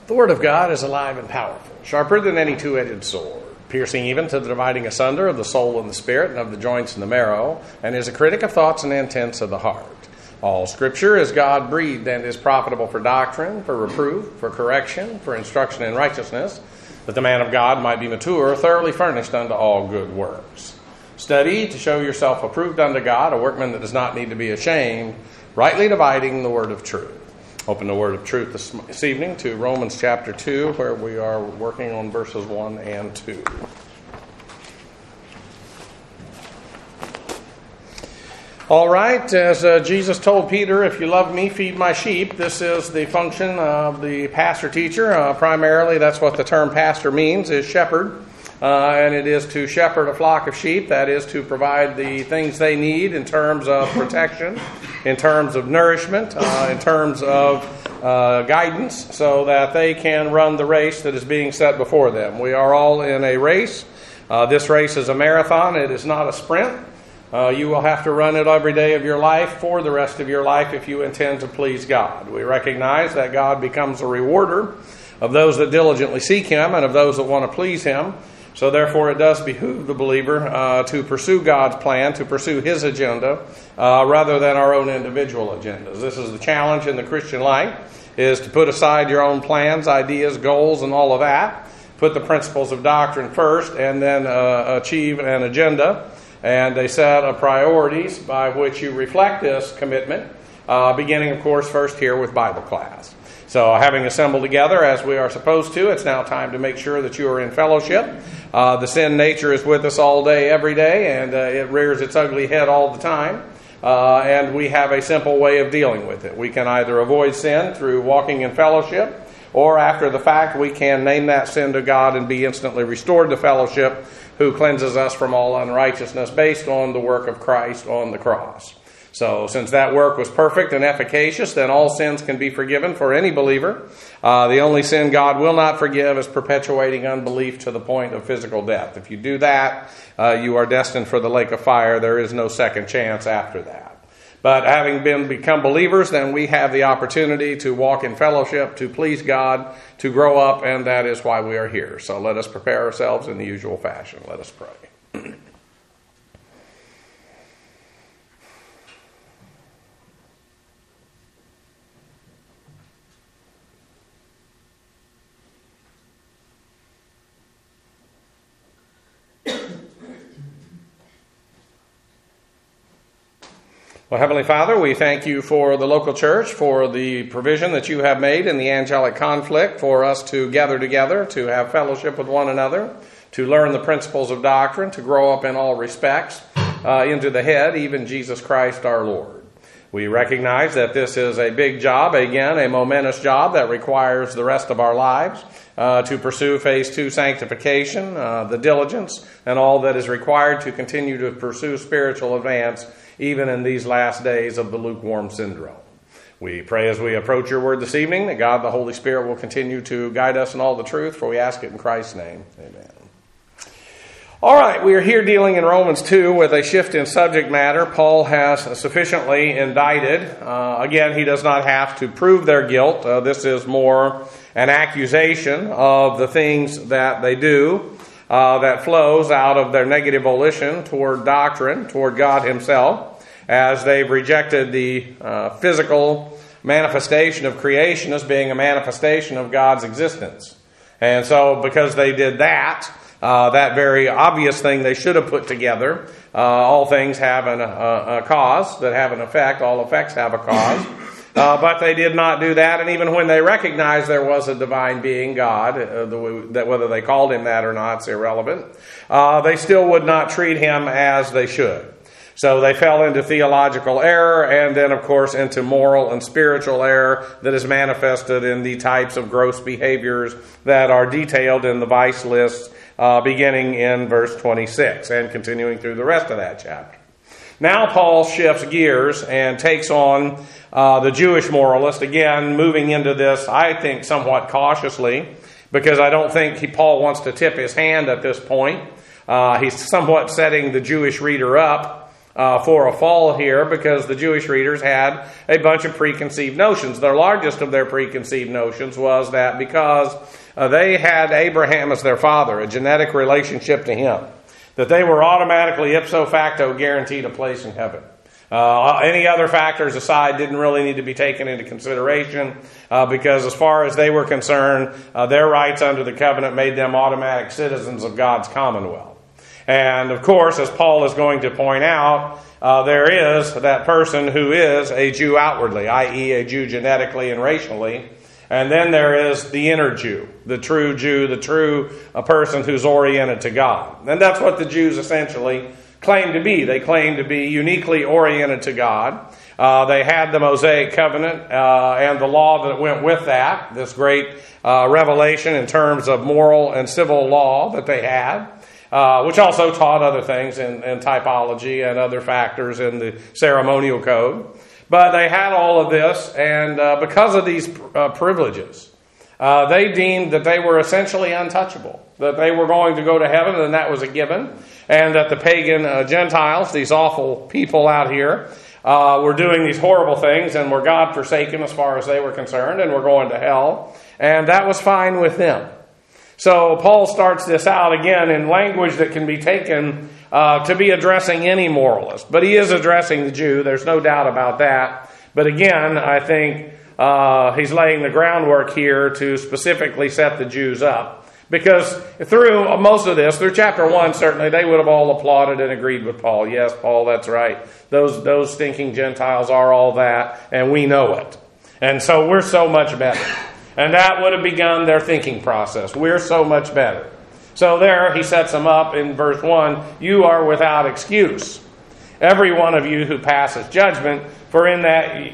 The Word of God is alive and powerful, sharper than any two-edged sword, piercing even to the dividing asunder of the soul and the spirit and of the joints and the marrow, and is a critic of thoughts and intents of the heart. All Scripture is God-breathed and is profitable for doctrine, for reproof, for correction, for instruction in righteousness, that the man of God might be mature, thoroughly furnished unto all good works. Study to show yourself approved unto God, a workman that does not need to be ashamed, rightly dividing the word of truth. Open the word of truth this evening to Romans chapter 2, where we are working on verses 1 and 2. All right, as Jesus told Peter, if you love me, feed my sheep. This is the function of the pastor-teacher. Primarily, that's what the term pastor means, is shepherd. And it is to shepherd a flock of sheep. That is to provide the things they need in terms of protection, in terms of nourishment, in terms of guidance, so that they can run the race that is being set before them. We are all in a race. This race is a marathon. It is not a sprint. You will have to run it every day of your life for the rest of your life if you intend to please God. We recognize that God becomes a rewarder of those that diligently seek Him and of those that want to please Him. So therefore it does behoove the believer to pursue God's plan, to pursue His agenda, rather than our own individual agendas. This is the challenge in the Christian life, is to put aside your own plans, ideas, goals, and all of that. Put the principles of doctrine first, and then achieve an agenda and a set of priorities by which you reflect this commitment, beginning, of course, first here with Bible class. So having assembled together as we are supposed to, it's now time to make sure that you are in fellowship. The sin nature is with us all day, every day, and it rears its ugly head all the time. And we have a simple way of dealing with it. We can either avoid sin through walking in fellowship, or after the fact, we can name that sin to God and be instantly restored to fellowship, who cleanses us from all unrighteousness based on the work of Christ on the cross. So since that work was perfect and efficacious, then all sins can be forgiven for any believer. The only sin God will not forgive is perpetuating unbelief to the point of physical death. If you do that, you are destined for the lake of fire. There is no second chance after that. But having become believers, then we have the opportunity to walk in fellowship, to please God, to grow up, and that is why we are here. So let us prepare ourselves in the usual fashion. Let us pray. Well, Heavenly Father, we thank you for the local church, for the provision that you have made in the angelic conflict for us to gather together, to have fellowship with one another, to learn the principles of doctrine, to grow up in all respects into the head, even Jesus Christ our Lord. We recognize that this is a big job, again, a momentous job that requires the rest of our lives to pursue phase 2 sanctification, the diligence, and all that is required to continue to pursue spiritual advance even in these last days of the lukewarm syndrome. We pray as we approach your word this evening that God the Holy Spirit will continue to guide us in all the truth, for we ask it in Christ's name. Amen. All right, we are here dealing in Romans 2 with a shift in subject matter. Paul has sufficiently indicted. Again, he does not have to prove their guilt. This is more an accusation of the things that they do that flows out of their negative volition toward doctrine, toward God Himself, as they've rejected the physical manifestation of creation as being a manifestation of God's existence. And so because they did that, that very obvious thing they should have put together, all things have a cause that have an effect, all effects have a cause. But they did not do that, and even when they recognized there was a divine being, God, that whether they called Him that or not is irrelevant, they still would not treat Him as they should. So they fell into theological error, and then, of course, into moral and spiritual error that is manifested in the types of gross behaviors that are detailed in the vice list, beginning in verse 26 and continuing through the rest of that chapter. Now Paul shifts gears and takes on the Jewish moralist, again, moving into this, I think, somewhat cautiously, because I don't think Paul wants to tip his hand at this point. He's somewhat setting the Jewish reader up for a fall here, because the Jewish readers had a bunch of preconceived notions. The largest of their preconceived notions was that because they had Abraham as their father, a genetic relationship to him, that they were automatically ipso facto guaranteed a place in heaven. Any other factors aside didn't really need to be taken into consideration because as far as they were concerned, their rights under the covenant made them automatic citizens of God's commonwealth. And of course, as Paul is going to point out, there is that person who is a Jew outwardly, i.e. a Jew genetically and racially. And then there is the inner Jew, the true person who's oriented to God. And that's what the Jews essentially claim to be. They claim to be uniquely oriented to God. They had the Mosaic covenant and the law that went with that, this great revelation in terms of moral and civil law that they had, which also taught other things in typology and other factors in the ceremonial code. But they had all of this, and because of these privileges, they deemed that they were essentially untouchable, that they were going to go to heaven, and that was a given, and that the pagan Gentiles, these awful people out here, were doing these horrible things and were God-forsaken as far as they were concerned, and were going to hell, and that was fine with them. So Paul starts this out again in language that can be taken to be addressing any moralist. But he is addressing the Jew, there's no doubt about that. But again, I think he's laying the groundwork here to specifically set the Jews up. Because through most of this, through chapter 1, certainly, they would have all applauded and agreed with Paul. Yes, Paul, that's right. Those stinking Gentiles are all that, and we know it. And so we're so much better. And that would have begun their thinking process. We're so much better. So there, he sets them up in verse 1. You are without excuse, every one of you who passes judgment, for in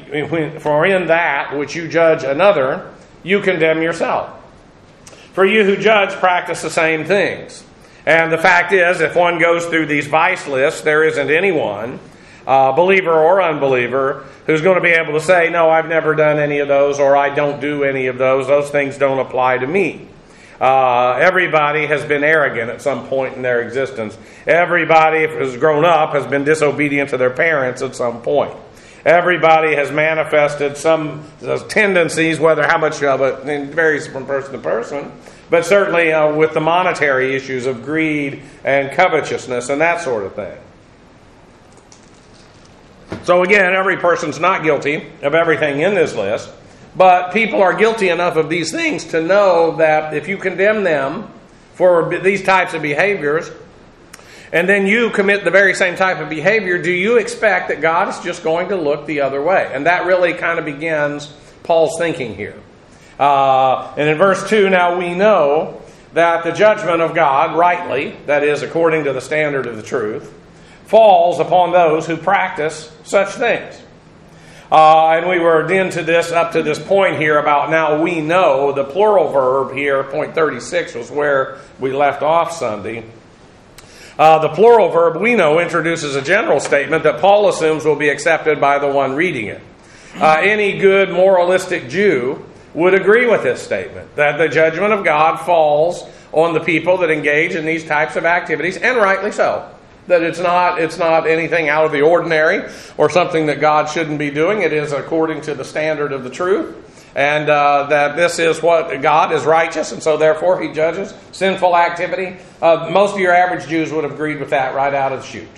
that which you judge another, you condemn yourself. For you who judge practice the same things. And the fact is, if one goes through these vice lists, there isn't anyone, believer or unbeliever, who's going to be able to say, no, I've never done any of those, or I don't do any of those. Those things don't apply to me. Everybody has been arrogant at some point in their existence. Everybody, if has grown up, has been disobedient to their parents at some point. Everybody has manifested some tendencies, whether how much of it varies from person to person, but certainly with the monetary issues of greed and covetousness and that sort of thing. So again, every person's not guilty of everything in this list, but people are guilty enough of these things to know that if you condemn them for these types of behaviors, and then you commit the very same type of behavior, do you expect that God is just going to look the other way? And that really kind of begins Paul's thinking here. And in verse 2, now we know that the judgment of God, rightly, that is, according to the standard of the truth, falls upon those who practice such things. And we were into this up to this point here about now we know. The plural verb here, point 36, was where we left off Sunday. The plural verb we know introduces a general statement that Paul assumes will be accepted by the one reading it. Any good moralistic Jew would agree with this statement, that the judgment of God falls on the people that engage in these types of activities, and rightly so. That it's not anything out of the ordinary or something that God shouldn't be doing. It is according to the standard of the truth. And that this is what God is righteous, and so therefore he judges sinful activity. Most of your average Jews would have agreed with that right out of the chute.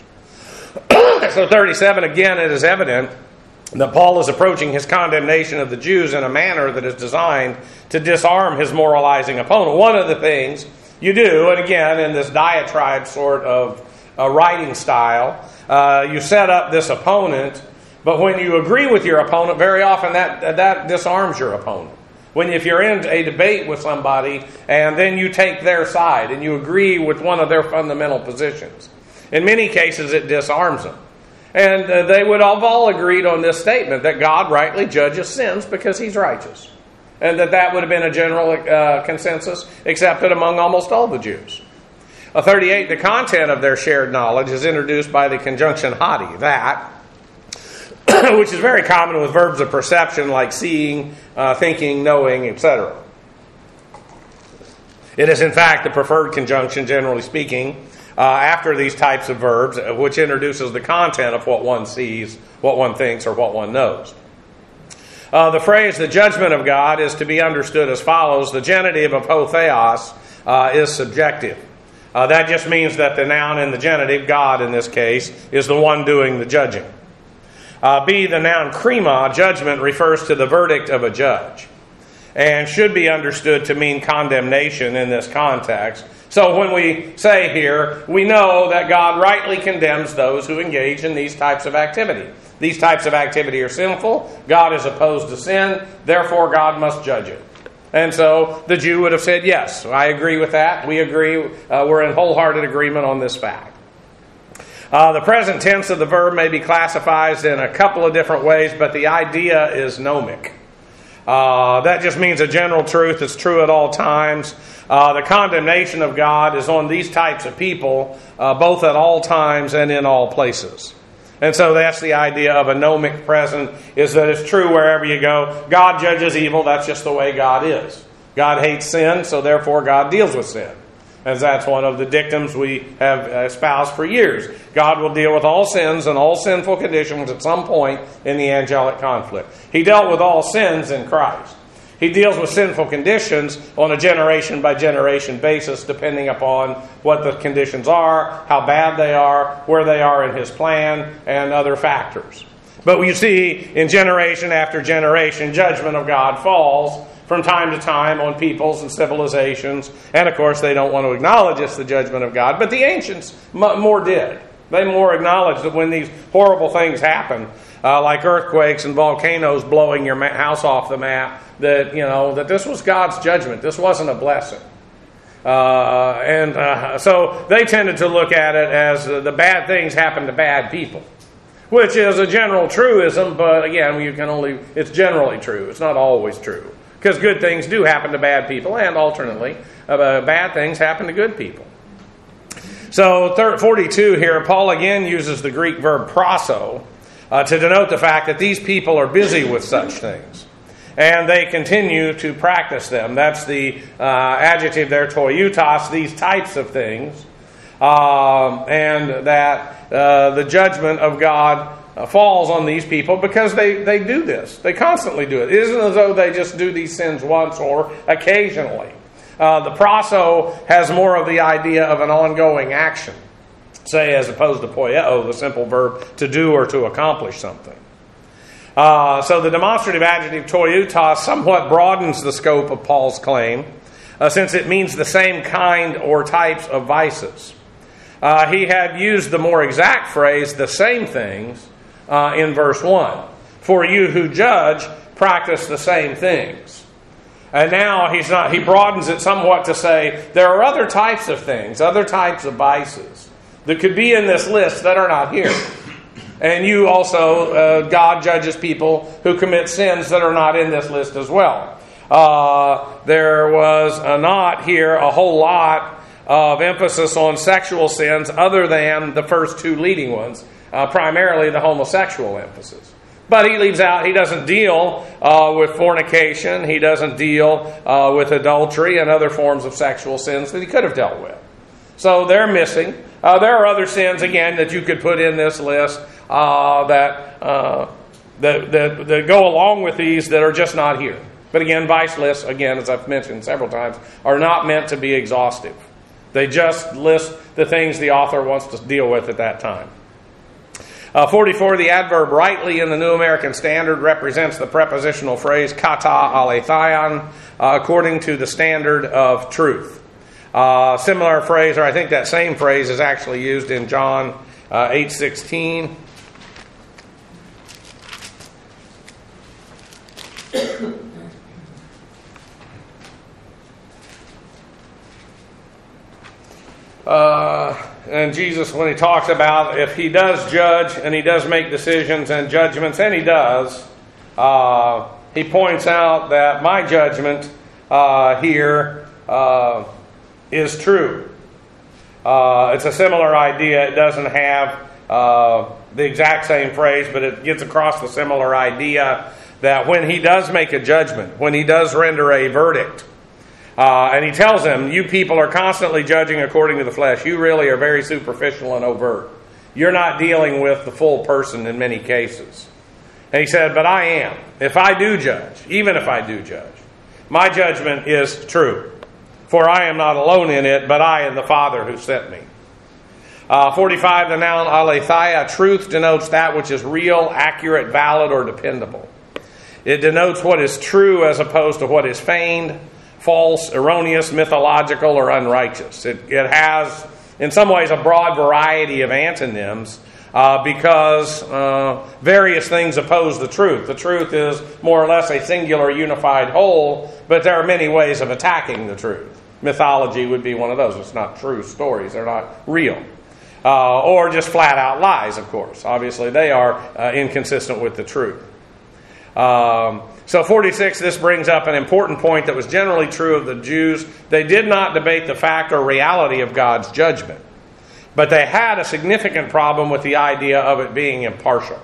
So 37, again, it is evident that Paul is approaching his condemnation of the Jews in a manner that is designed to disarm his moralizing opponent. One of the things you do, and again, in this diatribe sort of writing style, you set up this opponent. But when you agree with your opponent, very often that disarms your opponent. If you're in a debate with somebody and then you take their side and you agree with one of their fundamental positions, in many cases it disarms them. And they would have all agreed on this statement that God rightly judges sins because he's righteous. And that would have been a general consensus accepted among almost all the Jews. 38, the content of their shared knowledge is introduced by the conjunction hati, that, which is very common with verbs of perception like seeing, thinking, knowing, etc. It is in fact the preferred conjunction, generally speaking, after these types of verbs, which introduces the content of what one sees, what one thinks, or what one knows. The phrase, the judgment of God, is to be understood as follows. The genitive of ho theos is subjective. That just means that the noun in the genitive, God in this case, is the one doing the judging. B, the noun krima, judgment, refers to the verdict of a judge and should be understood to mean condemnation in this context. So when we say here, we know that God rightly condemns those who engage in these types of activity. These types of activity are sinful. God is opposed to sin. Therefore, God must judge it. And so the Jew would have said, yes, I agree with that. We agree. We're in wholehearted agreement on this fact. The present tense of the verb may be classified in a couple of different ways, but the idea is gnomic. That just means a general truth that's true at all times. The condemnation of God is on these types of people, both at all times and in all places. And so that's the idea of a gnomic present, is that it's true wherever you go. God judges evil. That's just the way God is. God hates sin, so therefore God deals with sin. As that's one of the dictums we have espoused for years. God will deal with all sins and all sinful conditions at some point in the angelic conflict. He dealt with all sins in Christ. He deals with sinful conditions on a generation-by-generation basis, depending upon what the conditions are, how bad they are, where they are in His plan, and other factors. But you see, in generation after generation, judgment of God falls from time to time on peoples and civilizations. And, of course, they don't want to acknowledge it's the judgment of God. But the ancients more did. They more acknowledged that when these horrible things happen, like earthquakes and volcanoes blowing your house off the map, that this was God's judgment. This wasn't a blessing. So they tended to look at it as the bad things happen to bad people, which is a general truism, but again, it's generally true. It's not always true. Because good things do happen to bad people, and alternately, bad things happen to good people. So 42 here, Paul again uses the Greek verb proso to denote the fact that these people are busy with such things. And they continue to practice them. That's the adjective there, toiutos, these types of things. And that the judgment of God falls on these people because they do this. They constantly do it. It isn't as though they just do these sins once or occasionally. The proso has more of the idea of an ongoing action, say, as opposed to poieo, the simple verb to do or to accomplish something. So the demonstrative adjective toiutos somewhat broadens the scope of Paul's claim, since it means the same kind or types of vices. He had used the more exact phrase, the same things, in verse 1. For you who judge, practice the same things. And now he broadens it somewhat to say there are other types of things, other types of vices that could be in this list that are not here. And you also, God judges people who commit sins that are not in this list as well. There was not here a whole lot of emphasis on sexual sins other than the first two leading ones, primarily the homosexual emphasis. But he leaves out, he doesn't deal with fornication, he doesn't deal with adultery and other forms of sexual sins that he could have dealt with. So they're missing. There are other sins, again, that you could put in this list that go along with these that are just not here. But again, vice lists, again, as I've mentioned several times, are not meant to be exhaustive. They just list the things the author wants to deal with at that time. 44, the adverb rightly in the New American Standard represents the prepositional phrase kata aletheia, according to the standard of truth. Similar phrase, or I think that same phrase, is actually used in John 8:16. And Jesus, when he talks about if he does judge and he does make decisions and judgments, and he does, he points out that my judgment here is true. It's a similar idea. It doesn't have the exact same phrase, but it gets across the similar idea that when he does make a judgment, when he does render a verdict, And he tells them, you people are constantly judging according to the flesh. You really are very superficial and overt. You're not dealing with the full person in many cases. And he said, but I am. If I do judge, even if I do judge, my judgment is true. For I am not alone in it, but I and the Father who sent me. 45, the noun aletheia, truth denotes that which is real, accurate, valid, or dependable. It denotes what is true as opposed to what is feigned, false, erroneous, mythological, or unrighteous. It has, in some ways, a broad variety of antonyms because various things oppose the truth. The truth is more or less a singular, unified whole, but there are many ways of attacking the truth. Mythology would be one of those. It's not true stories. They're not real. Or just flat-out lies, of course. Obviously, they are inconsistent with the truth. So 46, this brings up an important point that was generally true of the Jews. They did not debate the fact or reality of God's judgment, but they had a significant problem with the idea of it being impartial.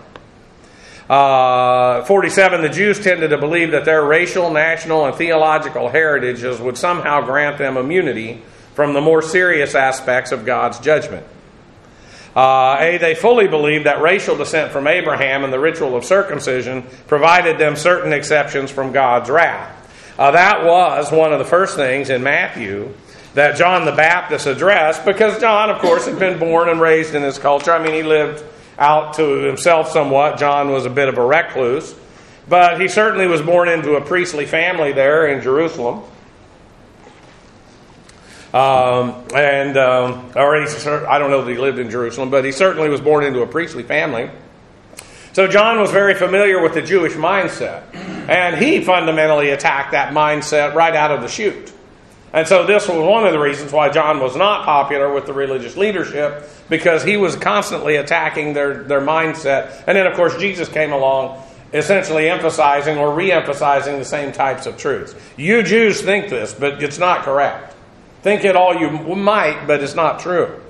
47, the Jews tended to believe that their racial, national, and theological heritages would somehow grant them immunity from the more serious aspects of God's judgment. They fully believed that racial descent from Abraham and the ritual of circumcision provided them certain exceptions from God's wrath. That was one of the first things in Matthew that John the Baptist addressed, because John, of course, had been born and raised in his culture. I mean, he lived out to himself somewhat. John was a bit of a recluse, but he certainly was born into a priestly family there in Jerusalem. I don't know that he lived in Jerusalem, but he certainly was born into a priestly family. So John was very familiar with the Jewish mindset, and he fundamentally attacked that mindset right out of the chute. And so this was one of the reasons why John was not popular with the religious leadership, because he was constantly attacking their mindset. And then, of course, Jesus came along essentially emphasizing or re-emphasizing the same types of truths. You Jews think this, but it's not correct. Think it all you might, but it's not true.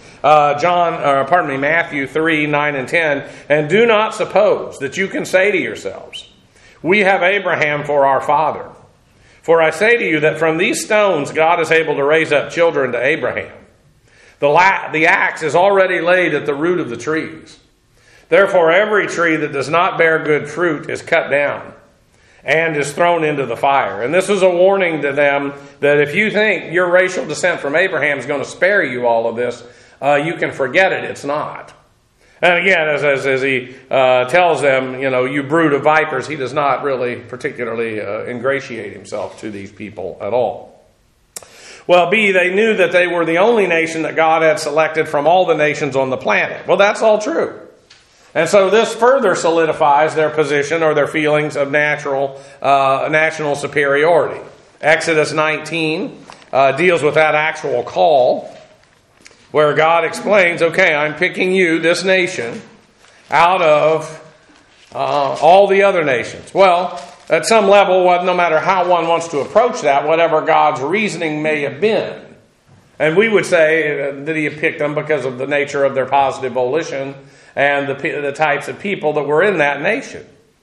Matthew 3, 9 and 10. And do not suppose that you can say to yourselves, we have Abraham for our father. For I say to you that from these stones God is able to raise up children to Abraham. The axe is already laid at the root of the trees. Therefore every tree that does not bear good fruit is cut down and is thrown into the fire. And this is a warning to them that if you think your racial descent from Abraham is going to spare you all of this, you can forget it. It's not. And again, as he tells them, you brood of vipers, he does not really particularly ingratiate himself to these people at all. Well, B, they knew that they were the only nation that God had selected from all the nations on the planet. Well, that's all true. And so this further solidifies their position or their feelings of national superiority. Exodus 19 deals with that actual call, where God explains, okay, I'm picking you, this nation, out of all the other nations. Well, at some level, no matter how one wants to approach that, whatever God's reasoning may have been, and we would say that he had picked them because of the nature of their positive volition and the types of people that were in that nation.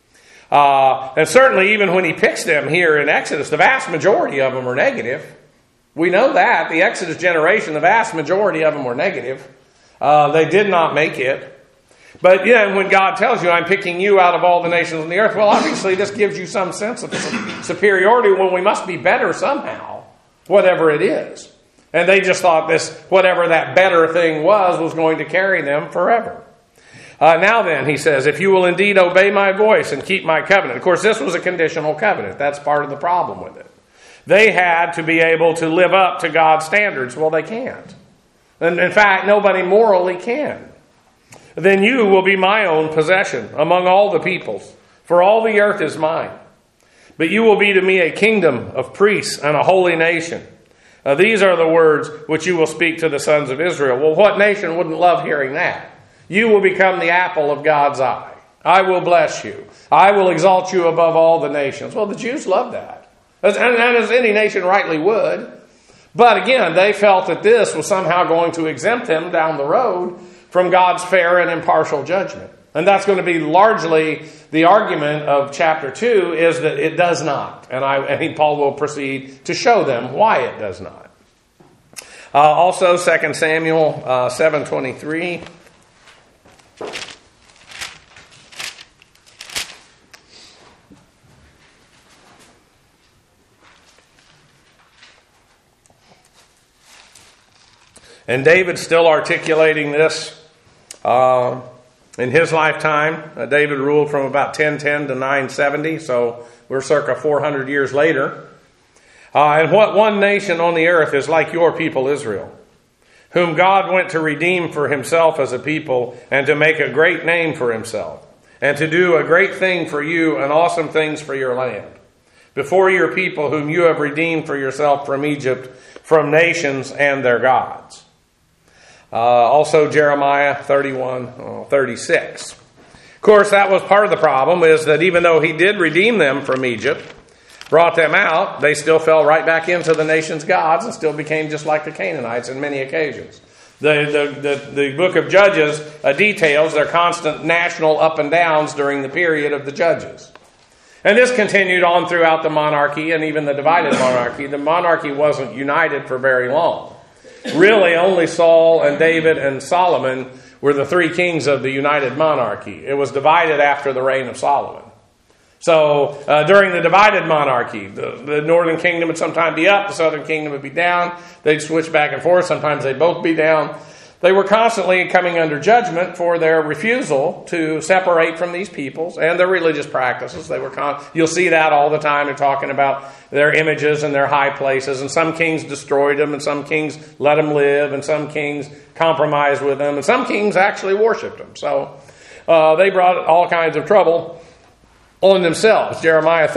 And certainly even when he picks them here in Exodus, the vast majority of them are negative. We know that. The Exodus generation, the vast majority of them were negative. They did not make it. But when God tells you, I'm picking you out of all the nations on the earth, well, obviously this gives you some sense of superiority. Well, we must be better somehow, whatever it is. And they just thought whatever that better thing was going to carry them forever. Now then, he says, if you will indeed obey my voice and keep my covenant. Of course, this was a conditional covenant. That's part of the problem with it. They had to be able to live up to God's standards. Well, they can't. And in fact, nobody morally can. Then you will be my own possession among all the peoples, for all the earth is mine. But you will be to me a kingdom of priests and a holy nation. These are the words which you will speak to the sons of Israel. Well, what nation wouldn't love hearing that? You will become the apple of God's eye. I will bless you. I will exalt you above all the nations. Well, the Jews loved that. And as any nation rightly would. But again, they felt that this was somehow going to exempt them down the road from God's fair and impartial judgment. And that's going to be largely the argument of chapter 2, is that it does not. And I think Paul will proceed to show them why it does not. Also, 2 Samuel 7:23. And David's still articulating this in his lifetime. David ruled from about 1010 to 970, so we're circa 400 years later. And what one nation on the earth is like your people Israel, whom God went to redeem for himself as a people, and to make a great name for himself, and to do a great thing for you and awesome things for your land, before your people whom you have redeemed for yourself from Egypt, from nations and their gods. Also Jeremiah 31:36. Of course, that was part of the problem, is that even though he did redeem them from Egypt, brought them out, they still fell right back into the nation's gods and still became just like the Canaanites in many occasions. The book of Judges details their constant national up and downs during the period of the Judges. And this continued on throughout the monarchy and even the divided monarchy. The monarchy wasn't united for very long. Really, only Saul and David and Solomon were the three kings of the united monarchy. It was divided after the reign of Solomon. So during the divided monarchy, the northern kingdom would sometimes be up, the southern kingdom would be down. They'd switch back and forth. Sometimes they'd both be down. They were constantly coming under judgment for their refusal to separate from these peoples and their religious practices. You'll see that all the time. They're talking about their images and their high places. And some kings destroyed them, and some kings let them live, and some kings compromised with them, and some kings actually worshipped them. So they brought all kinds of trouble on themselves. Jeremiah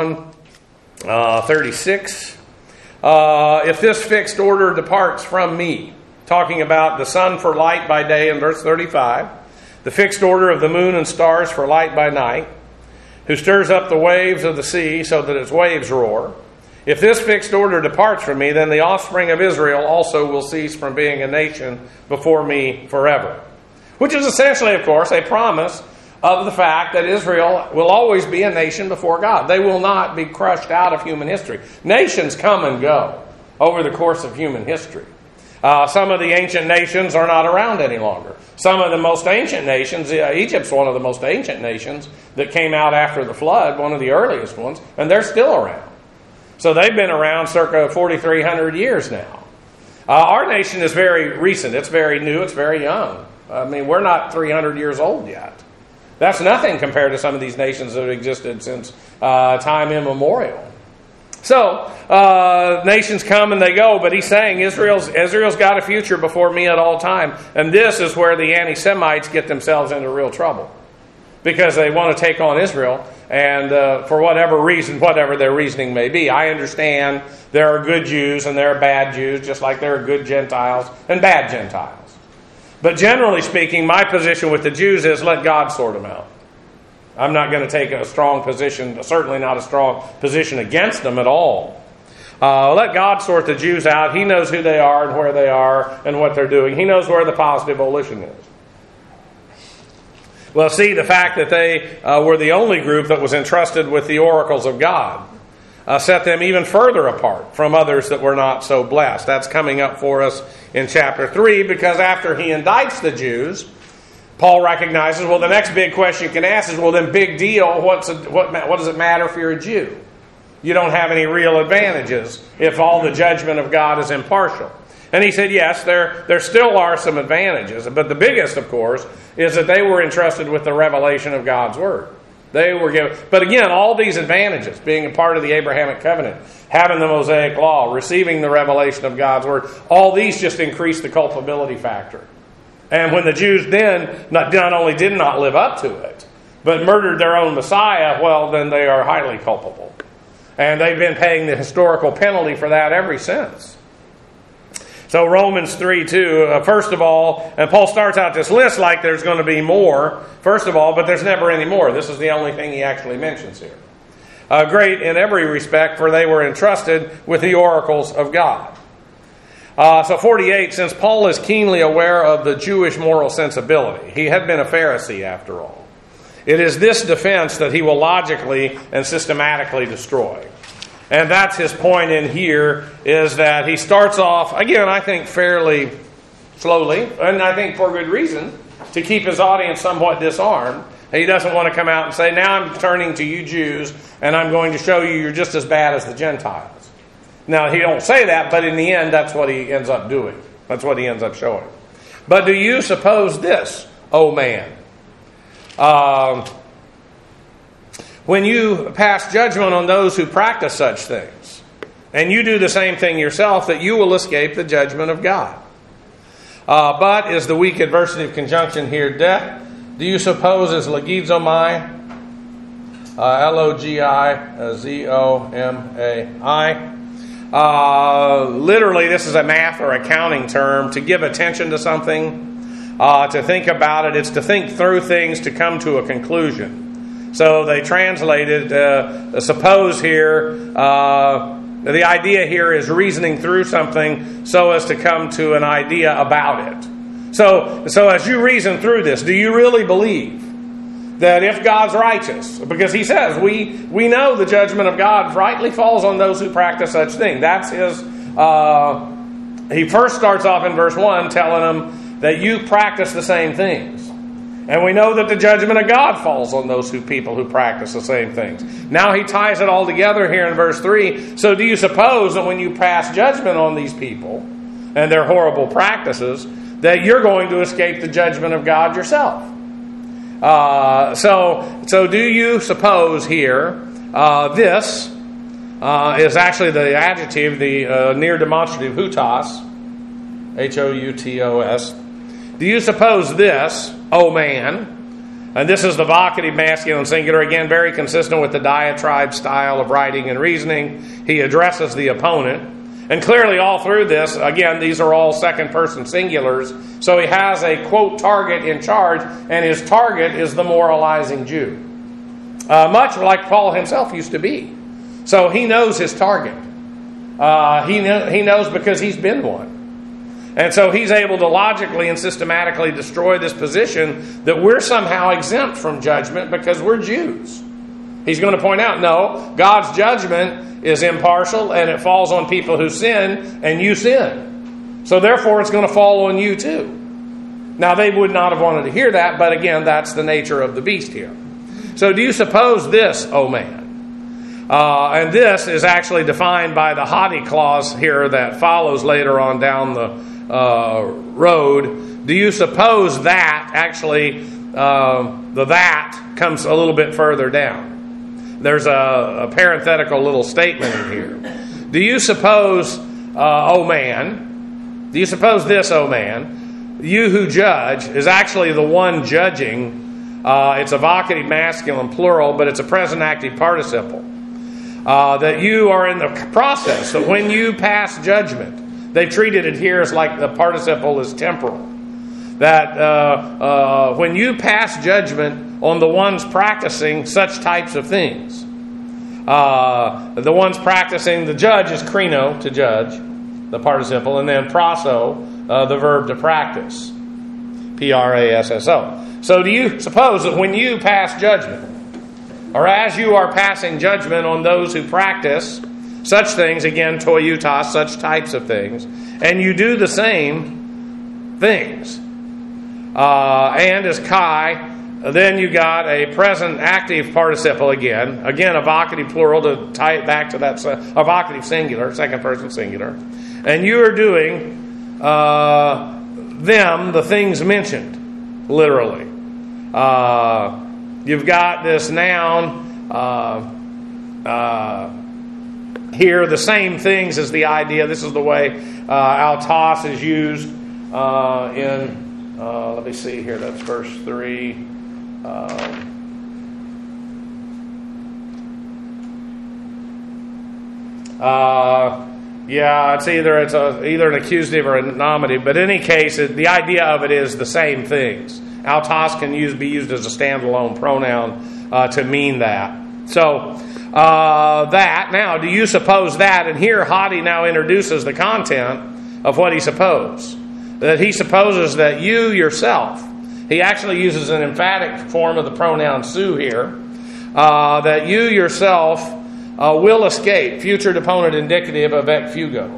31:36. If this fixed order departs from me, talking about the sun for light by day in verse 35, the fixed order of the moon and stars for light by night, who stirs up the waves of the sea so that its waves roar. If this fixed order departs from me, then the offspring of Israel also will cease from being a nation before me forever. Which is essentially, of course, a promise of the fact that Israel will always be a nation before God. They will not be crushed out of human history. Nations come and go over the course of human history. Some of the ancient nations are not around any longer. Some of the most ancient nations, Egypt's one of the most ancient nations that came out after the flood, one of the earliest ones, and they're still around. So they've been around circa 4,300 years now. Our nation is very recent. It's very new. It's very young. I mean, we're not 300 years old yet. That's nothing compared to some of these nations that have existed since time immemorial. So, nations come and they go, but he's saying Israel's got a future before me at all time. And this is where the anti-Semites get themselves into real trouble. Because they want to take on Israel, and for whatever reason, whatever their reasoning may be. I understand there are good Jews and there are bad Jews, just like there are good Gentiles and bad Gentiles. But generally speaking, my position with the Jews is let God sort them out. I'm not going to take a strong position, certainly not a strong position against them at all. Let God sort the Jews out. He knows who they are and where they are and what they're doing. He knows where the positive volition is. Well, see, the fact that they were the only group that was entrusted with the oracles of God set them even further apart from others that were not so blessed. That's coming up for us in chapter 3, because after he indicts the Jews, Paul recognizes, well, the next big question you can ask is, well, then big deal, what does it matter if you're a Jew? You don't have any real advantages if all the judgment of God is impartial. And he said, yes, there still are some advantages. But the biggest, of course, is that they were entrusted with the revelation of God's Word. They were given. But again, all these advantages, being a part of the Abrahamic covenant, having the Mosaic law, receiving the revelation of God's Word, all these just increase the culpability factor. And when the Jews then not only did not live up to it, but murdered their own Messiah, well, then they are highly culpable. And they've been paying the historical penalty for that ever since. So Romans 3:2, first of all, and Paul starts out this list like there's going to be more, first of all, but there's never any more. This is the only thing he actually mentions here. Great in every respect, for they were entrusted with the oracles of God. So 48, since Paul is keenly aware of the Jewish moral sensibility, he had been a Pharisee after all, it is this defense that he will logically and systematically destroy. And that's his point in here, is that he starts off, again, I think fairly slowly, and I think for good reason, to keep his audience somewhat disarmed. And he doesn't want to come out and say, now I'm turning to you Jews, and I'm going to show you you're just as bad as the Gentiles. Now, he don't say that, but in the end, that's what he ends up doing. That's what he ends up showing. But do you suppose this, O man? When you pass judgment on those who practice such things, and you do the same thing yourself, that you will escape the judgment of God. But is the weak adversity of conjunction here death? Do you suppose is logizomai, Logizomai? Literally, this is a math or accounting term, to give attention to something, to think about it. It's to think through things to come to a conclusion. So they translated, suppose here, the idea here is reasoning through something so as to come to an idea about it. So as you reason through this, do you really believe that if God's righteous, because he says we know the judgment of God rightly falls on those who practice such things. That's his, he first starts off in verse 1 telling them that you practice the same things. And we know that the judgment of God falls on those people who practice the same things. Now he ties it all together here in verse 3. So do you suppose that when you pass judgment on these people and their horrible practices, that you're going to escape the judgment of God yourself? So do you suppose here this is actually the adjective, the near demonstrative hutos, Houtos. Do you suppose this, O man, and this is the vocative masculine singular, again very consistent with the diatribe style of writing and reasoning. He addresses the opponent. And clearly all through this, again, these are all second-person singulars, so he has a, quote, target in charge, and his target is the moralizing Jew. Much like Paul himself used to be. So he knows his target. He knows because he's been one. And so he's able to logically and systematically destroy this position that we're somehow exempt from judgment because we're Jews. He's going to point out, no, God's judgment is impartial and it falls on people who sin, and you sin. So therefore it's going to fall on you too. Now they would not have wanted to hear that, but again, that's the nature of the beast here. So do you suppose this, O man? And this is actually defined by the haughty clause here that follows later on down the road. Do you suppose that actually, the that comes a little bit further down. There's a parenthetical little statement in here. Do you suppose, O man, do you suppose this, O man, you who judge, is actually the one judging. It's a vocative masculine plural, but it's a present active participle. That you are in the process, that when you pass judgment, they've treated it here as like the participle is temporal. That when you pass judgment on the ones practicing such types of things, the ones practicing, the judge is krino, to judge, the participle, and then prasso, the verb to practice, prasso. So do you suppose that when you pass judgment, or as you are passing judgment on those who practice such things, again, toiutos, such types of things, and you do the same things, and as kai, then you got a present active participle again a vocative plural to tie it back to that, a vocative singular, second person singular, and you are doing them, the things mentioned, literally. You've got this noun here, the same things as the idea. This is the way autos is used in, let me see here, that's verse 3. It's either an accusative or a nominative, but in any case, the idea of it is the same things. Autos can be used as a standalone pronoun to mean that. So, that, now, do you suppose that, and here Hadi now introduces the content, of what he supposed. That he supposes that you yourself, he actually uses an emphatic form of the pronoun su here, that you yourself will escape, future deponent indicative of ek fugo.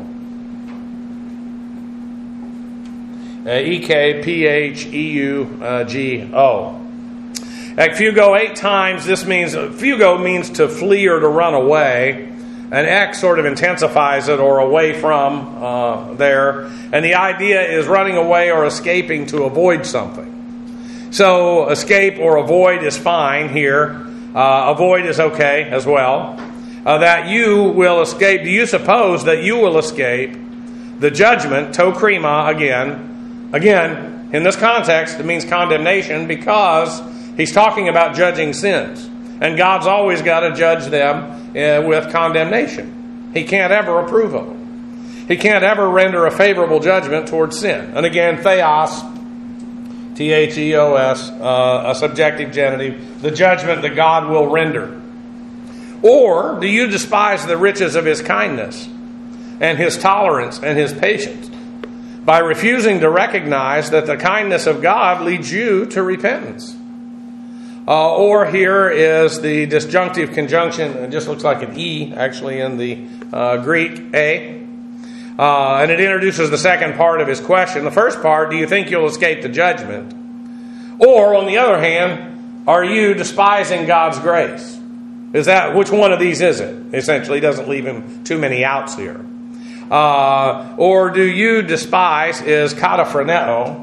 E-K-P-H-E-U-G-O. Ek fugo 8 times, this means, fugo means to flee or to run away. And ek sort of intensifies it, or away from there. And the idea is running away or escaping to avoid something. So escape or avoid is fine here. Avoid is okay as well. That you will escape. Do you suppose that you will escape the judgment, to krima, again, in this context, it means condemnation, because he's talking about judging sins. And God's always got to judge them with condemnation. He can't ever approve of them. He can't ever render a favorable judgment towards sin. And again, theos, T-H-E-O-S, a subjective genitive, the judgment that God will render. Or do you despise the riches of his kindness and his tolerance and his patience by refusing to recognize that the kindness of God leads you to repentance? Or here is the disjunctive conjunction. It just looks like an E, actually, in the Greek, a. And it introduces the second part of his question. The first part, do you think you'll escape the judgment? Or, on the other hand, are you despising God's grace? Which one of these is it? Essentially, he doesn't leave him too many outs here. Or do you despise is kataphroneo,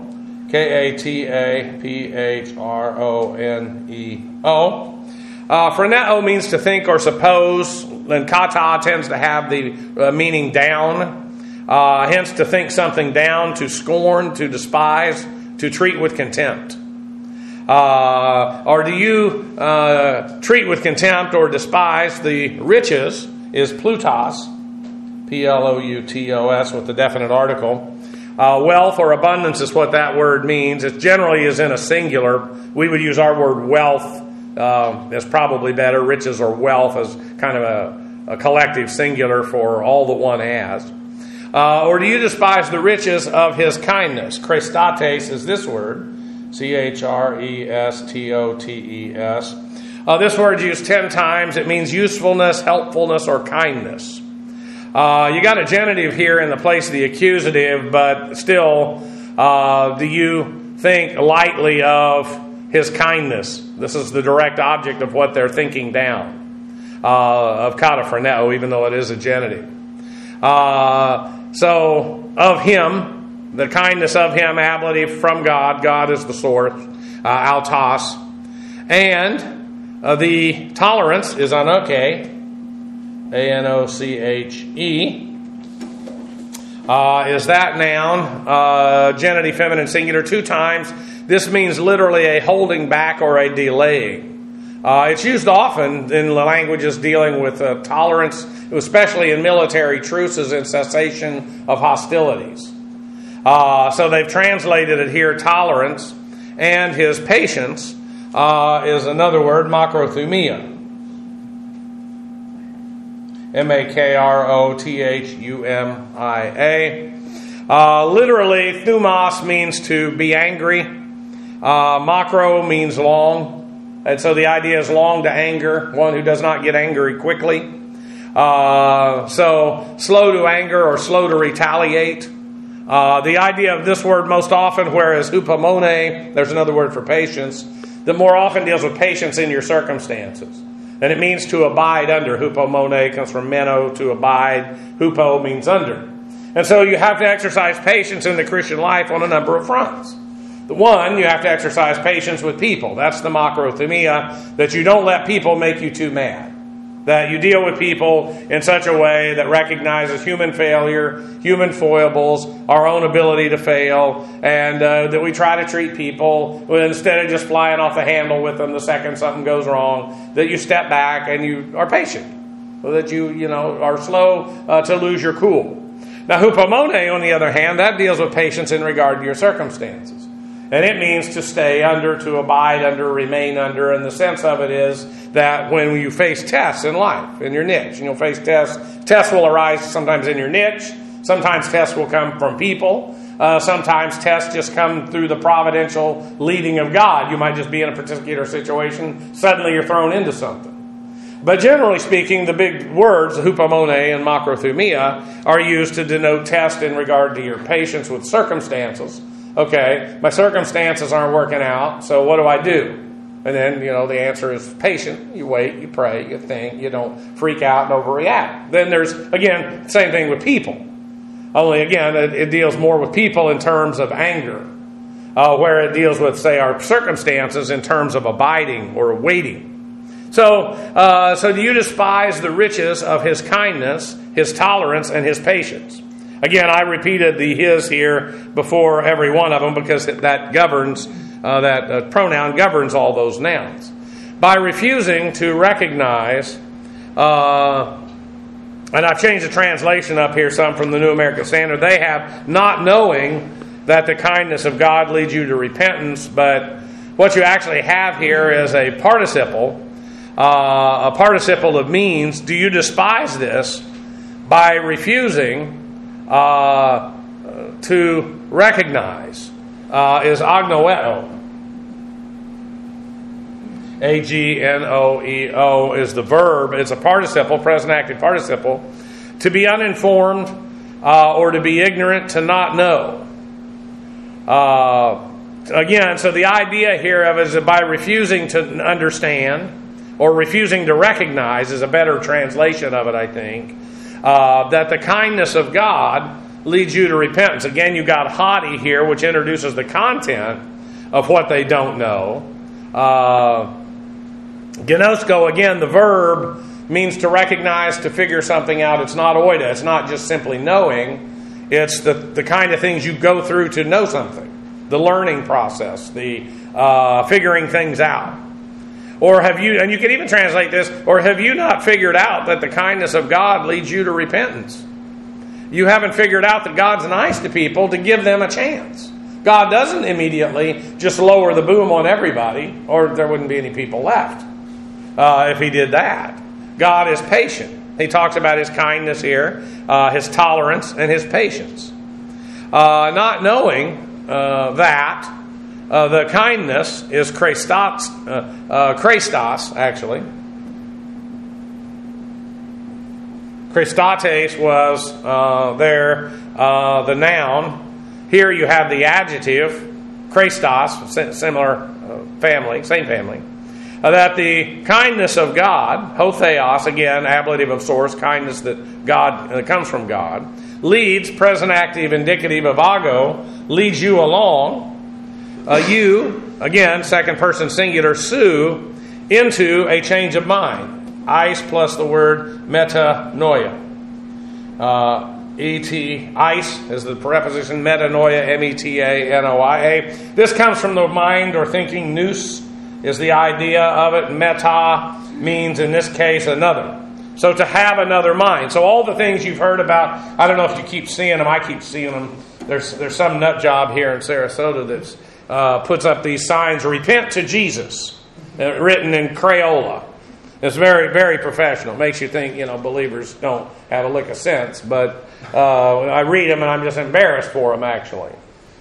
K-A-T-A-P-H-R-O-N-E-O. Phroneo means to think or suppose, and kata tends to have the meaning down. Hence, to think something down, to scorn, to despise, to treat with contempt. Or do you treat with contempt or despise the riches, is plutos, P-L-O-U-T-O-S with the definite article. Wealth or abundance is what that word means. It generally is in a singular. We would use our word wealth as probably better. Riches or wealth as kind of a collective singular for all that one has. Or do you despise the riches of his kindness? Chrestotes is this word. C-H-R-E-S-T-O-T-E-S. This word is used 10 times. It means usefulness, helpfulness, or kindness. You got a genitive here in the place of the accusative, but still, do you think lightly of his kindness? This is the direct object of what they're thinking down, of kataphroneo, even though it is a genitive. So, of him, the kindness of him, ablative from God. God is the source, autos. And the tolerance is anoche, A-N-O-C-H-E, is that noun, genitive feminine singular 2 times. This means literally a holding back or a delaying. It's used often in languages dealing with tolerance, especially in military truces and cessation of hostilities. So they've translated it here, tolerance, and his patience is another word, makrothumia. M-A-K-R-O-T-H-U-M-I-A. Literally, thumos means to be angry. Makro means long. And so the idea is long to anger, one who does not get angry quickly. So slow to anger or slow to retaliate. The idea of this word most often, whereas hupomone, there's another word for patience, that more often deals with patience in your circumstances. And it means to abide under. Hupomone comes from meno, to abide. Hupo means under. And so you have to exercise patience in the Christian life on a number of fronts. The one, you have to exercise patience with people. That's the makrothumia, that you don't let people make you too mad. That you deal with people in such a way that recognizes human failure, human foibles, our own ability to fail, and that we try to treat people instead of just flying off the handle with them the second something goes wrong, that you step back and you are patient, so that you are slow to lose your cool. Now, hupomone, on the other hand, that deals with patience in regard to your circumstances. And it means to stay under, to abide under, remain under. And the sense of it is that when you face tests in life, in your niche, and you'll face tests will arise sometimes in your niche, Sometimes tests will come from people. Sometimes tests just come through the providential leading of God. You might just be in a particular situation. Suddenly you're thrown into something. But generally speaking, the big words, hupomone and macrothumia, are used to denote test in regard to your patience with circumstances. Okay, my circumstances aren't working out, so what do I do? And then, the answer is patient. You wait, you pray, you think, you don't freak out and overreact. Then there's, again, same thing with people. Only, again, it deals more with people in terms of anger, where it deals with, say, our circumstances in terms of abiding or waiting. So do you despise the riches of his kindness, his tolerance, and his patience? Again, I repeated the his here before every one of them because that governs, that pronoun governs all those nouns. By refusing to recognize, and I've changed the translation up here some from the New American Standard, they have not knowing that the kindness of God leads you to repentance, but what you actually have here is a participle of means. Do you despise this by refusing to recognize? Is agnoeo. Agnoeo is the verb. It's a participle, present active participle. To be uninformed or to be ignorant, to not know. Again, so the idea here of it is that by refusing to understand or refusing to recognize is a better translation of it, I think, that the kindness of God leads you to repentance. Again, you got haughty here, which introduces the content of what they don't know. Gnosko, again, the verb means to recognize, to figure something out. It's not oida. It's not just simply knowing. It's the kind of things you go through to know something. The learning process, the figuring things out. Or have you, and you can even translate this, or have you not figured out that the kindness of God leads you to repentance? You haven't figured out that God's nice to people to give them a chance. God doesn't immediately just lower the boom on everybody, or there wouldn't be any people left if he did that. God is patient. He talks about his kindness here, his tolerance, and his patience. Not knowing that the kindness is Christos, actually. Christates was the noun. Here you have the adjective, Christos, similar family, same family. That the kindness of God, hotheos, again, ablative of source, kindness that God comes from God, leads, present active indicative of ago, leads you along. You, again, second person singular, su, into a change of mind. Ice plus the word metanoia. Ice is the preposition metanoia, metanoia. This comes from the mind or thinking. Nous is the idea of it. Meta means, in this case, another. So to have another mind. So all the things you've heard about, I don't know if you keep seeing them. I keep seeing them. There's some nut job here in Sarasota that's puts up these signs, repent to Jesus, written in Crayola. It's very, very professional. It makes you think, believers don't have a lick of sense. But I read them and I'm just embarrassed for them, actually.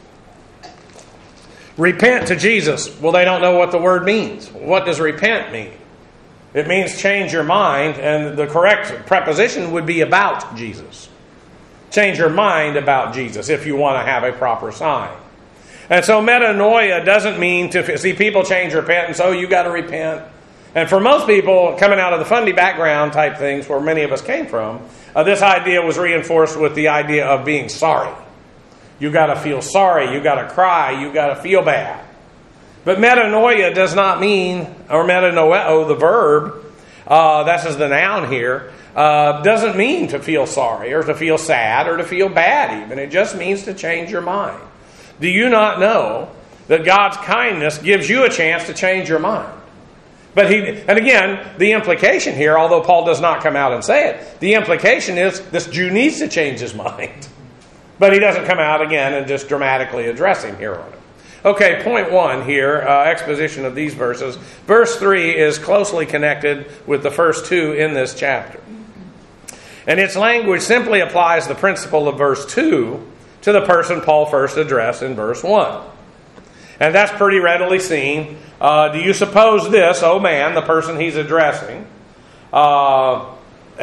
Repent to Jesus. Well, they don't know what the word means. What does repent mean? It means change your mind, and the correct preposition would be about Jesus. Change your mind about Jesus if you want to have a proper sign. And so metanoia doesn't mean to see people change repentance. Oh, you got to repent. And for most people coming out of the fundy background type things where many of us came from, this idea was reinforced with the idea of being sorry. You got to feel sorry. You got to cry. You got to feel bad. But metanoia does not mean, or metanoeo, the verb, this is the noun here, doesn't mean to feel sorry or to feel sad or to feel bad even. It just means to change your mind. Do you not know that God's kindness gives you a chance to change your mind? And again, the implication here, although Paul does not come out and say it, the implication is this Jew needs to change his mind. But he doesn't come out again and just dramatically address him here on it. Okay, point 1 here, exposition of these verses. Verse 3 is closely connected with the first 2 in this chapter. And its language simply applies the principle of verse 2 to the person Paul first addressed in verse 1. And that's pretty readily seen. Do you suppose this, O man, the person he's addressing? I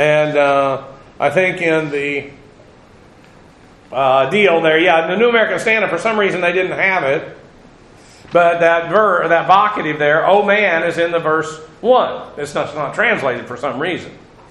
think in the deal there, in the New American Standard, for some reason they didn't have it. But that vocative there, O man, is in the verse 1. It's not translated for some reason.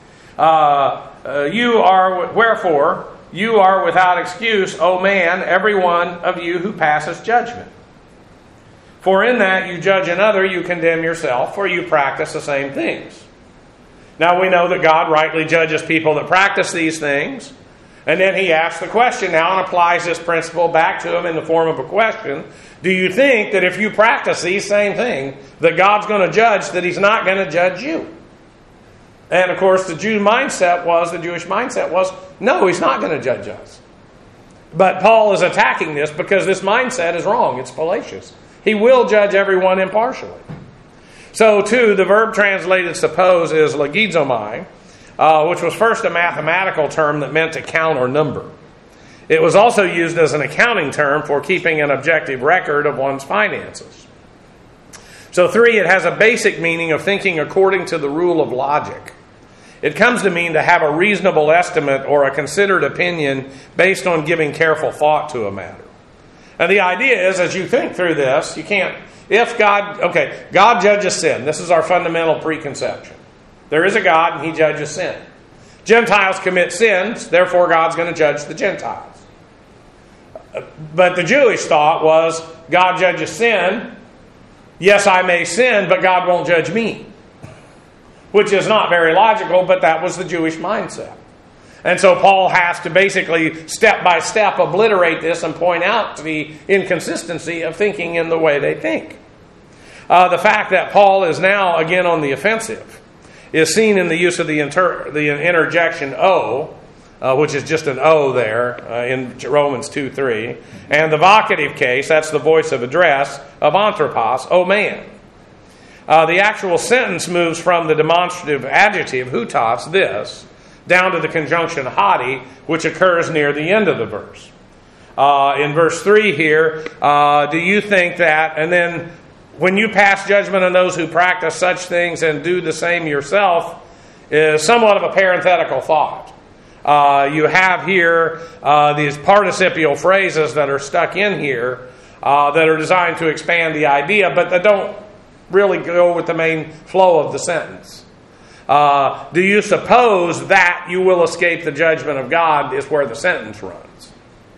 Wherefore, you are without excuse, O man, every one of you who passes judgment. For in that you judge another, you condemn yourself, for you practice the same things. Now we know that God rightly judges people that practice these things. And then he asks the question now and applies this principle back to him in the form of a question. Do you think that if you practice these same things, that God's going to judge, that he's not going to judge you? And of course, the Jewish mindset was, no, he's not going to judge us. But Paul is attacking this because this mindset is wrong. It's fallacious. He will judge everyone impartially. So, too, the verb translated suppose is logizomai, which was first a mathematical term that meant to count or number. It was also used as an accounting term for keeping an objective record of one's finances. So 3, it has a basic meaning of thinking according to the rule of logic. It comes to mean to have a reasonable estimate or a considered opinion based on giving careful thought to a matter. And the idea is, as you think through this, God judges sin. This is our fundamental preconception. There is a God and he judges sin. Gentiles commit sins, therefore God's going to judge the Gentiles. But the Jewish thought was, God judges sin. Yes, I may sin, but God won't judge me. Which is not very logical, but that was the Jewish mindset. And so Paul has to basically step by step obliterate this and point out the inconsistency of thinking in the way they think. The fact that Paul is now again on the offensive is seen in the use of the interjection O, which is just an O there in Romans 2:3. And the vocative case, that's the voice of address, of anthropos, O man. The actual sentence moves from the demonstrative adjective, hutos, this, down to the conjunction hoti, which occurs near the end of the verse. In verse 3 here, do you think that, and then when you pass judgment on those who practice such things and do the same yourself, is somewhat of a parenthetical thought. You have here these participial phrases that are stuck in here that are designed to expand the idea, but that don't really go with the main flow of the sentence. Do you suppose that you will escape the judgment of God is where the sentence runs.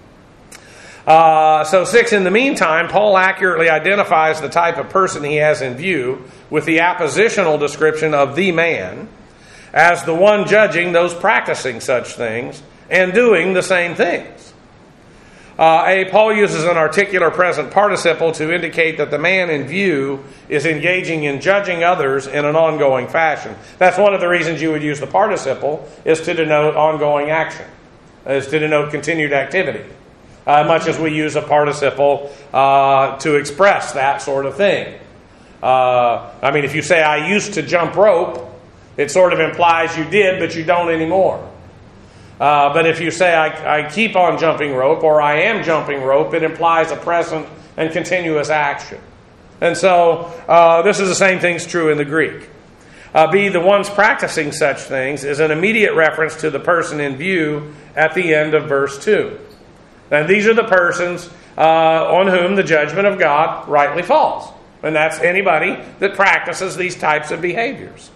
So 6, in the meantime, Paul accurately identifies the type of person he has in view with the appositional description of the man as the one judging those practicing such things and doing the same things. Paul uses an articular present participle to indicate that the man in view is engaging in judging others in an ongoing fashion. That's one of the reasons you would use the participle, is to denote ongoing action, is to denote continued activity. Much as we use a participle to express that sort of thing. If you say, I used to jump rope, it sort of implies you did, but you don't anymore. But if you say, I keep on jumping rope, or I am jumping rope, it implies a present and continuous action. And so, this is the same thing's true in the Greek. B, the ones practicing such things is an immediate reference to the person in view at the end of verse 2. And these are the persons on whom the judgment of God rightly falls. And that's anybody that practices these types of behaviors.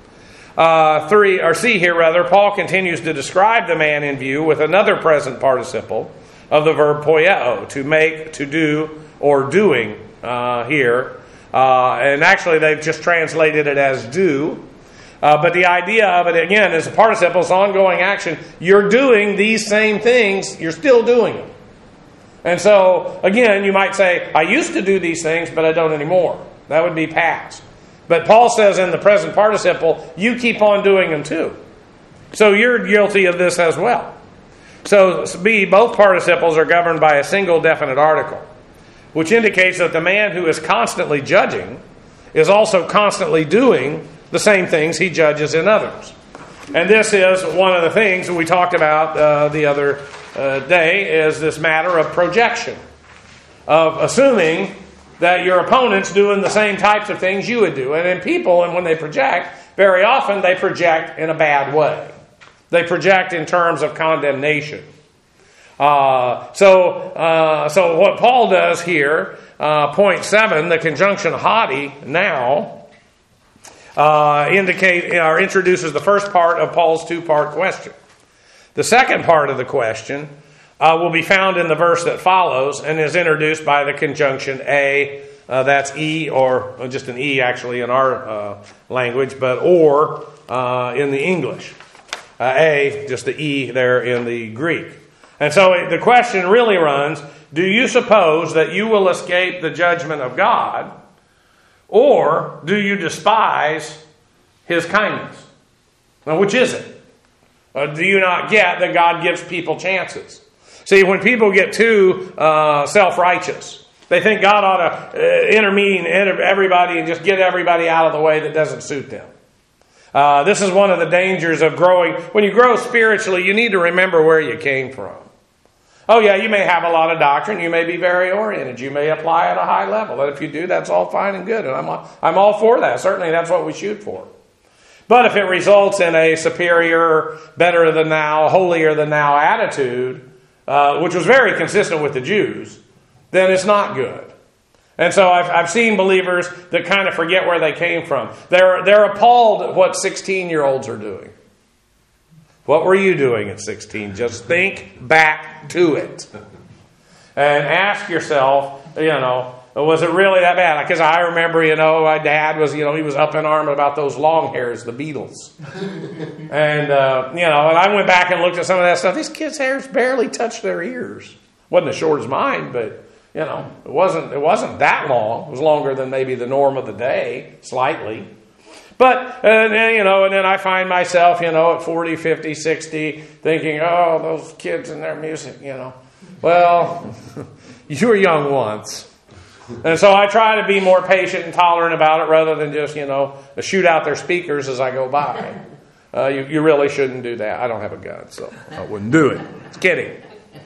C here, Paul continues to describe the man in view with another present participle of the verb poieo, to make, to do, or doing here. And actually they've just translated it as do. But the idea of it, again, is a participle, it's ongoing action. You're doing these same things, you're still doing them. And so, again, you might say, I used to do these things, but I don't anymore. That would be past. But Paul says in the present participle, you keep on doing them too. So you're guilty of this as well. So B, both participles are governed by a single definite article, which indicates that the man who is constantly judging is also constantly doing the same things he judges in others. And this is one of the things we talked about the other day, is this matter of projection, of assuming that your opponent's doing the same types of things you would do. And in people, and when they project, very often they project in a bad way. They project in terms of condemnation. So what Paul does here, point 7, the conjunction haughty, now, introduces the first part of Paul's two-part question. The second part of the question will be found in the verse that follows and is introduced by the conjunction a. That's e, or just an e actually in our language, but or in the English. A, just the e there in the Greek. And so the question really runs, do you suppose that you will escape the judgment of God, or do you despise His kindness? Now, which is it? Do you not get that God gives people chances? See, when people get too self-righteous, they think God ought to intervene everybody and just get everybody out of the way that doesn't suit them. This is one of the dangers of growing. When you grow spiritually, you need to remember where you came from. Oh yeah, you may have a lot of doctrine. You may be very oriented. You may apply at a high level. And if you do, that's all fine and good. And I'm all for that. Certainly that's what we shoot for. But if it results in a superior, better than now, holier than now attitude, which was very consistent with the Jews, then it's not good. And so I've seen believers that kind of forget where they came from. They're appalled at what 16-year-olds are doing. What were you doing at 16? Just think back to it. And ask yourself, was it really that bad? Because I remember, my dad was, he was up in arms about those long hairs, the Beatles. And, and I went back and looked at some of that stuff. These kids' hairs barely touched their ears. Wasn't as short as mine, but, it wasn't that long. It was longer than maybe the norm of the day, slightly. But, and then I find myself, at 40, 50, 60, thinking, oh, those kids and their music, Well, you were young once. And so I try to be more patient and tolerant about it rather than just, shoot out their speakers as I go by. You really shouldn't do that. I don't have a gun, so I wouldn't do it. Just kidding.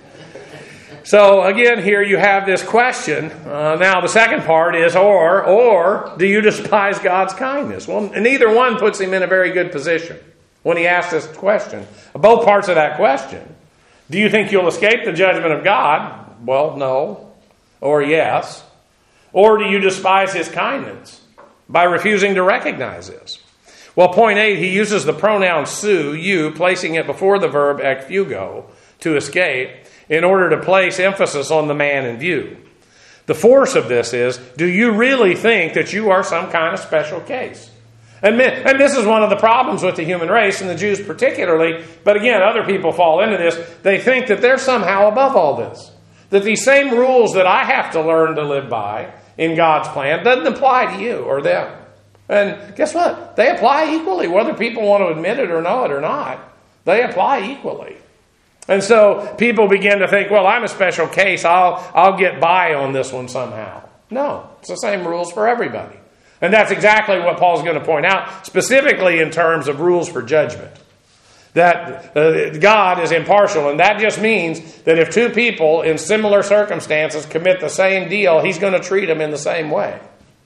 So again, here you have this question. Now the second part is, or do you despise God's kindness? Well, neither one puts him in a very good position when he asks this question. Both parts of that question. Do you think you'll escape the judgment of God? Well, no. Or yes. Or do you despise His kindness by refusing to recognize this? Well, point 8, he uses the pronoun su, you, placing it before the verb ek fugo, to escape, in order to place emphasis on the man in view. The force of this is, do you really think that you are some kind of special case? And this is one of the problems with the human race, and the Jews particularly, but again, other people fall into this. They think that they're somehow above all this. That these same rules that I have to learn to live by in God's plan doesn't apply to you or them. And guess what? They apply equally, whether people want to admit it or know it or not. They apply equally. And so people begin to think, well, I'm a special case. I'll get by on this one somehow. No, it's the same rules for everybody. And that's exactly what Paul's going to point out, specifically in terms of rules for judgment. That God is impartial, and that just means that if two people in similar circumstances commit the same deal, He's going to treat them in the same way.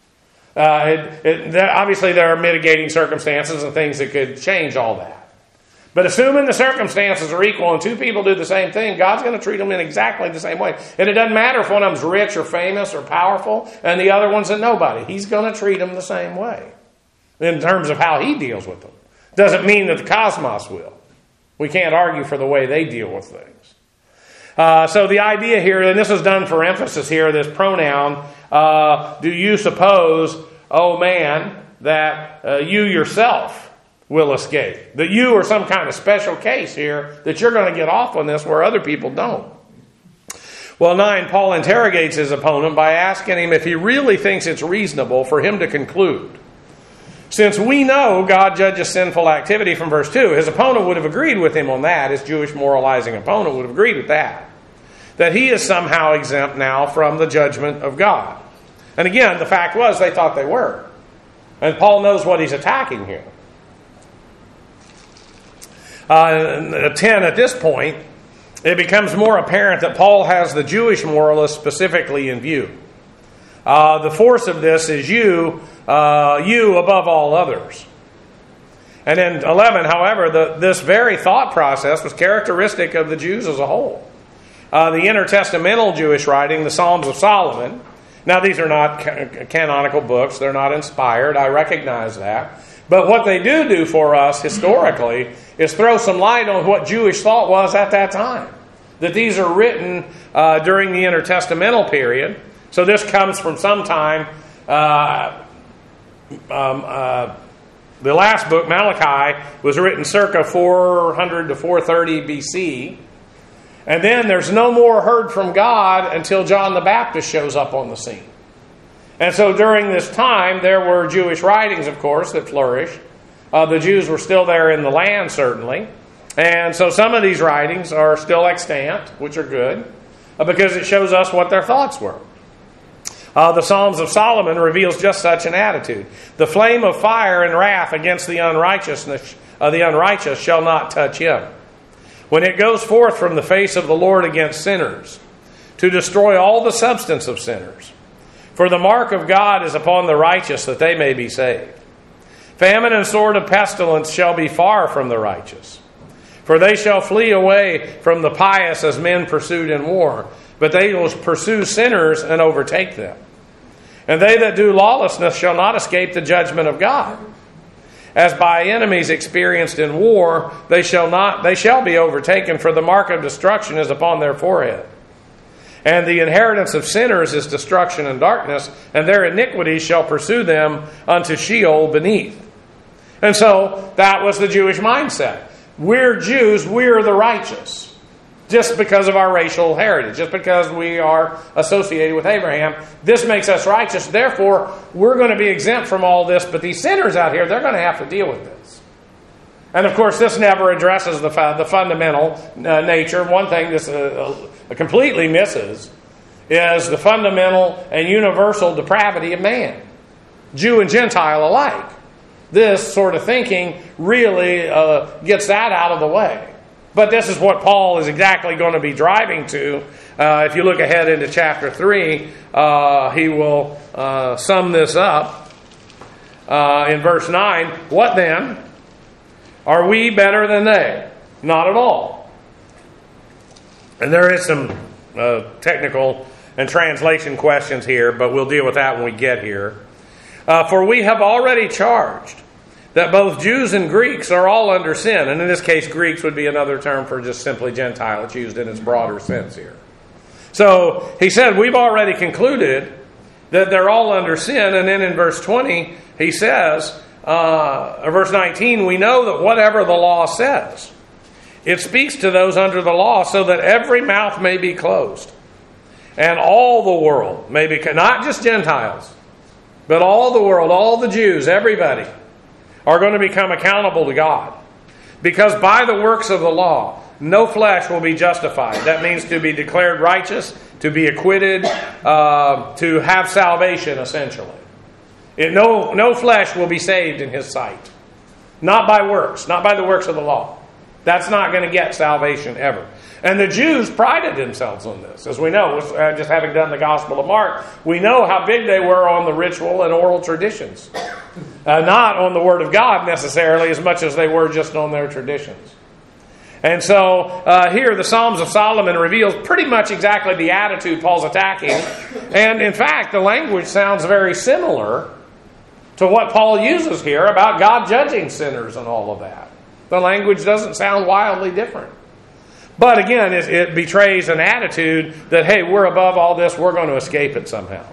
Obviously, there are mitigating circumstances and things that could change all that. But assuming the circumstances are equal and two people do the same thing, God's going to treat them in exactly the same way. And it doesn't matter if one of them's rich or famous or powerful and the other one's a nobody. He's going to treat them the same way in terms of how He deals with them. Doesn't mean that the cosmos will. We can't argue for the way they deal with things. So the idea here, and this is done for emphasis here, this pronoun, do you suppose, oh man, that you yourself will escape? That you are some kind of special case here, that you're going to get off on this where other people don't. Well, 9, Paul interrogates his opponent by asking him if he really thinks it's reasonable for him to conclude. Since we know God judges sinful activity from verse 2, his opponent would have agreed with him on that. His Jewish moralizing opponent would have agreed with that. That he is somehow exempt now from the judgment of God. And again, the fact was they thought they were. And Paul knows what he's attacking here. 10 at this point, it becomes more apparent that Paul has the Jewish moralists specifically in view. The force of this is you above all others. And in 11, however, this very thought process was characteristic of the Jews as a whole. The intertestamental Jewish writing, the Psalms of Solomon. Now, these are not canonical books. They're not inspired. I recognize that. But what they do for us historically is throw some light on what Jewish thought was at that time. That these are written during the intertestamental period. So this comes from sometime, the last book, Malachi, was written circa 400 to 430 BC. And then there's no more heard from God until John the Baptist shows up on the scene. And so during this time, there were Jewish writings, of course, that flourished. The Jews were still there in the land, certainly. And so some of these writings are still extant, which are good, because it shows us what their thoughts were. The Psalms of Solomon reveals just such an attitude. The flame of fire and wrath against the unrighteous shall not touch him. When it goes forth from the face of the Lord against sinners, to destroy all the substance of sinners. For the mark of God is upon the righteous, that they may be saved. Famine and sword and pestilence shall be far from the righteous. For they shall flee away from the pious as men pursued in war, but they will pursue sinners and overtake them. And they that do lawlessness shall not escape the judgment of God. As by enemies experienced in war, they shall be overtaken, for the mark of destruction is upon their forehead. And the inheritance of sinners is destruction and darkness, and their iniquities shall pursue them unto Sheol beneath. And so that was the Jewish mindset. We're Jews, we're the righteous. Just because of our racial heritage, just because we are associated with Abraham, this makes us righteous. Therefore, we're going to be exempt from all this, but these sinners out here, they're going to have to deal with this. And of course, this never addresses the fundamental nature. One thing this completely misses is the fundamental and universal depravity of man, Jew and Gentile alike. This sort of thinking really gets that out of the way. But this is what Paul is exactly going to be driving to. If you look ahead into chapter 3, he will sum this up in verse 9. What then? Are we better than they? Not at all. And there is some technical and translation questions here, but we'll deal with that when we get here. For we have already charged that both Jews and Greeks are all under sin. And in this case, Greeks would be another term for just simply Gentile. It's used in its broader sense here. So he said, we've already concluded that they're all under sin. And then in verse 20, he says, or verse 19, we know that whatever the law says, it speaks to those under the law so that every mouth may be closed. And all the world may be, not just Gentiles, but all the world, all the Jews, everybody, are going to become accountable to God. Because by the works of the law, no flesh will be justified. That means to be declared righteous, to be acquitted, to have salvation, essentially. No flesh will be saved in his sight. Not by works, not by the works of the law. That's not going to get salvation ever. And the Jews prided themselves on this. As we know, just having done the Gospel of Mark, we know how big they were on the ritual and oral traditions. Not on the Word of God necessarily as much as they were just on their traditions. And so here the Psalms of Solomon reveals pretty much exactly the attitude Paul's attacking. And in fact, the language sounds very similar to what Paul uses here about God judging sinners and all of that. The language doesn't sound wildly different. But again, it betrays an attitude that, hey, we're above all this, we're going to escape it somehow.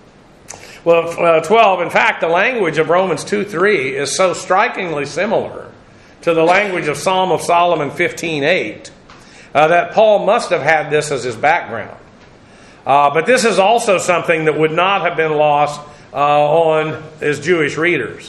Well, 12, in fact, the language of Romans 2:3 is so strikingly similar to the language of Psalm of Solomon 15:8 that Paul must have had this as his background. But this is also something that would not have been lost on his Jewish readers.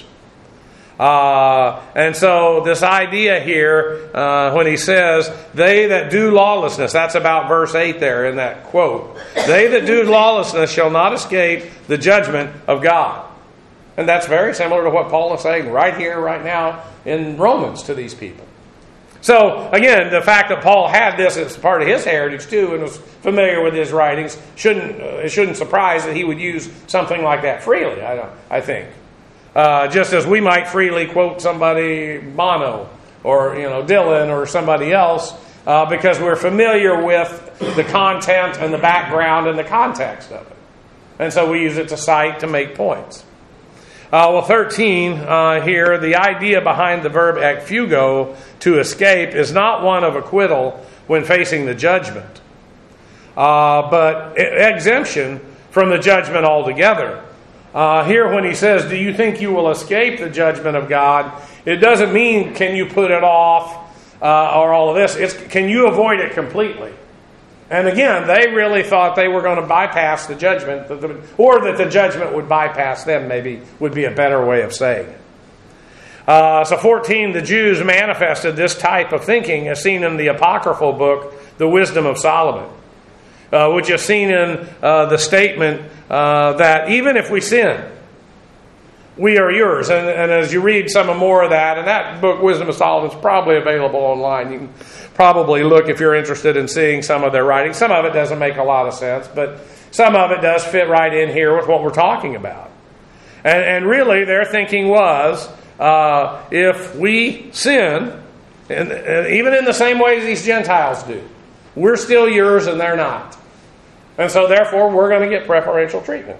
And so this idea here, when he says, they that do lawlessness, that's about verse 8 there in that quote. They that do lawlessness shall not escape the judgment of God. And that's very similar to what Paul is saying right here, right now in Romans to these people. So, again, the fact that Paul had this as part of his heritage, too, and was familiar with his writings, it shouldn't surprise that he would use something like that freely, I think. Just as we might freely quote somebody, Bono, or Dylan, or somebody else, because we're familiar with the content and the background and the context of it. And so we use it to cite, to make points. 13 here, the idea behind the verb ekfugo, to escape, is not one of acquittal when facing the judgment, but exemption from the judgment altogether. Here when he says, do you think you will escape the judgment of God, it doesn't mean can you put it off or all of this. It's can you avoid it completely? And again, they really thought they were going to bypass the judgment, or that the judgment would bypass them, maybe would be a better way of saying it. So 14, the Jews manifested this type of thinking as seen in the apocryphal book, The Wisdom of Solomon, which is seen in the statement that even if we sin, we are yours. And as you read some more of that, and that book, Wisdom of Solomon, is probably available online. You can probably look if you're interested in seeing some of their writing. Some of it doesn't make a lot of sense, but some of it does fit right in here with what we're talking about. And really, their thinking was, if we sin, and even in the same way as these Gentiles do, we're still yours and they're not. And so therefore, we're going to get preferential treatment.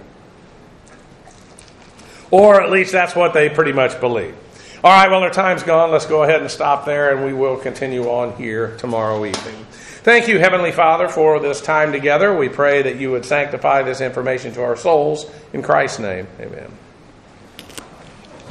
Or at least that's what they pretty much believe. All right, well, our time's gone. Let's go ahead and stop there, and we will continue on here tomorrow evening. Thank you, Heavenly Father, for this time together. We pray that you would sanctify this information to our souls. In Christ's name, amen.